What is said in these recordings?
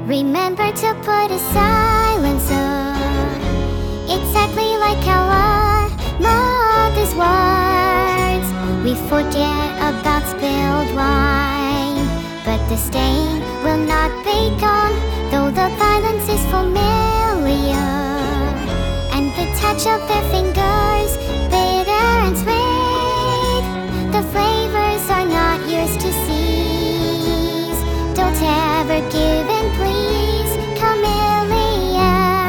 Remember to put a silencer, exactly like our mother's words. We forget about spilled wine, but the stain will not be gone, though the violence is familiar, and the touch of their fingers, bitter and sweet. The flavors are not yours to seize. Don't ever give in, please, Camellia.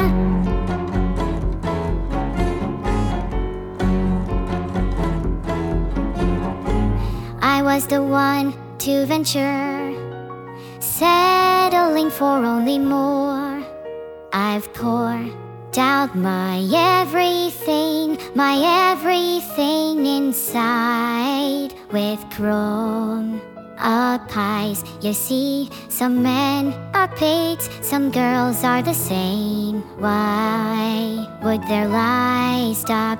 I was the one to venture, settling for only more. I've poured out my everything inside with chrome eyes. You see, some men are pigs, some girls are the same. Why would their lies stop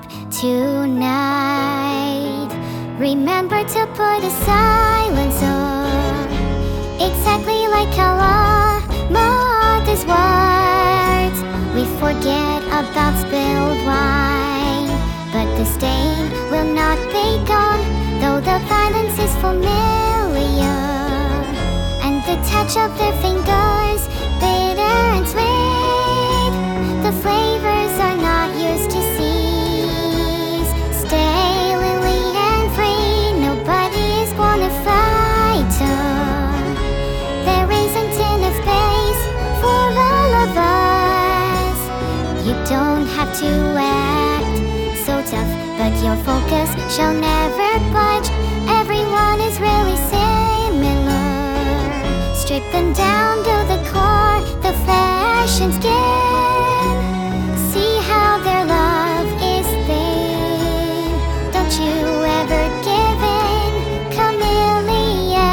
tonight? Remember to put a silencer, exactly like our mother's words. We forget about spilled wine, but the stain will not be gone, though the violence is familiar, and the touch of their fingers, bitter and sweet. The flavors are not yours to seize. Stay lily and free, nobody is gonna fight her. There isn't enough space for all of us. You don't have to act so tough, but your focus shall never budge. Everyone is really similar. Strip them down to the core, the flesh and skin. See how their love is thin. Don't you ever give in, Camellia.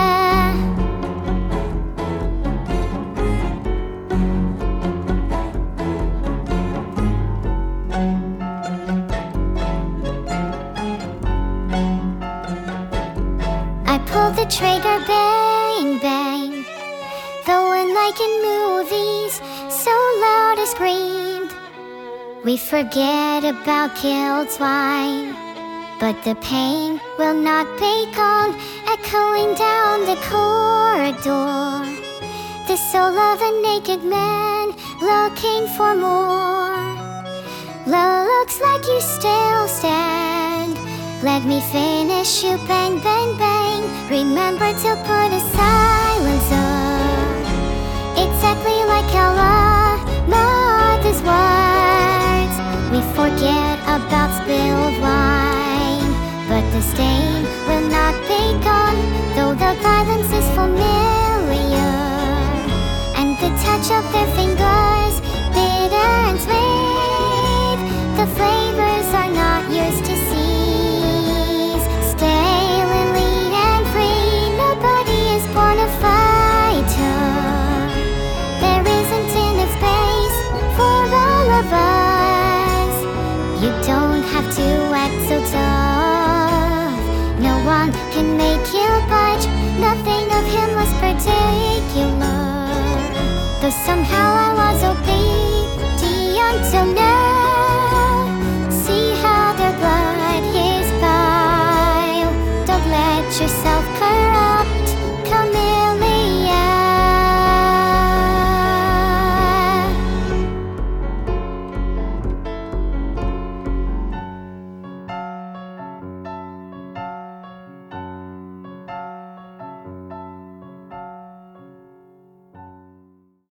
I pulled the trigger, bang, bang. Though unlike in movies, so loud I screamed. We forget about killed swine, but the pain will not be gone, echoing down the corridor. The soul of a naked man looking for more. Looks like you still stand. Let me finish you, bang, bang, bang. Remember to put a silencer, exactly like our mother's words. We forget about spilled wine, but the stain will not be gone, though the violence is familiar, and the touch of their fingers, bitter and sweet. The flavors are not yours to seize. Stay lily and free, nobody is gonna fight her. There isn't enough space for all of us. You don't have to act so tough. No one can make you budge. Nothing of him was particular, though somehow I was